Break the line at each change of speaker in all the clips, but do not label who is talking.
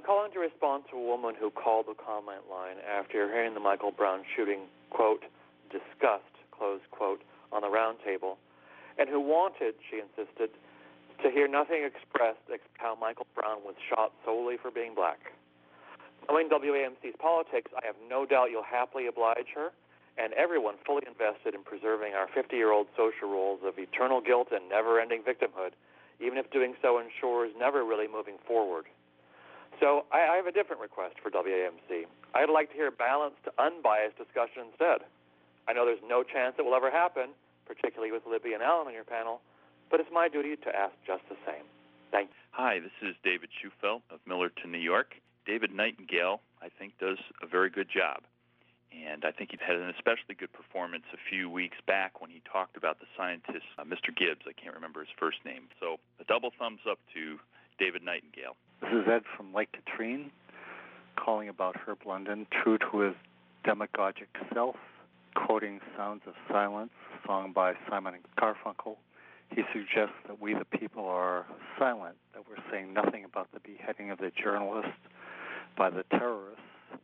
I'm calling to respond to a woman who called the comment line after hearing the Michael Brown shooting, quote, disgust, close quote, on the round table, and who wanted, she insisted, to hear nothing expressed except how Michael Brown was shot solely for being black. Knowing WAMC's politics, I have no doubt you'll happily oblige her, and everyone fully invested in preserving our 50-year-old social rules of eternal guilt and never-ending victimhood, even if doing so ensures never really moving forward. So I have a different request for WAMC. I'd like to hear a balanced, unbiased discussion instead. I know there's no chance it will ever happen, particularly with Libby and Alan on your panel, but it's my duty to ask just the same. Thank you.
Hi, this is David Schufelt of Millerton, New York. David Nightingale, I think, does a very good job. And I think he had an especially good performance a few weeks back when he talked about the scientist, Mr. Gibbs. I can't remember his first name. So a double thumbs up to David Nightingale.
This is Ed from Lake Katrine, calling about Herb London, true to his demagogic self, quoting Sounds of Silence, a song by Simon and Garfunkel. He suggests that we the people are silent, that we're saying nothing about the beheading of the journalist by the terrorists.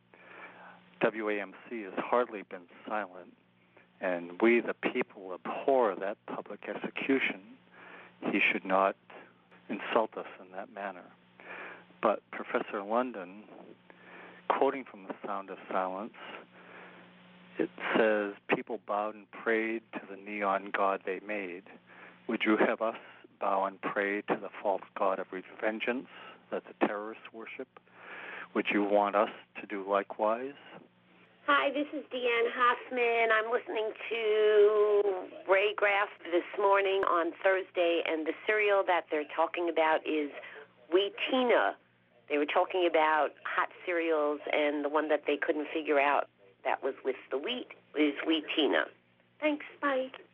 WAMC has hardly been silent, and we the people abhor that public execution. He should not insult us in that manner. But Professor London, quoting from the Sound of Silence, it says, people bowed and prayed to the neon god they made. Would you have us bow and pray to the false god of vengeance that the terrorists worship? Would you want us to do likewise?
Hi, this is Deanne Hoffman. I'm listening to Ray Graff this morning on Thursday, and the cereal that they're talking about is Wheatina. They were talking about hot cereals, and the one that they couldn't figure out that was with the wheat is Wheatina. Thanks, bye.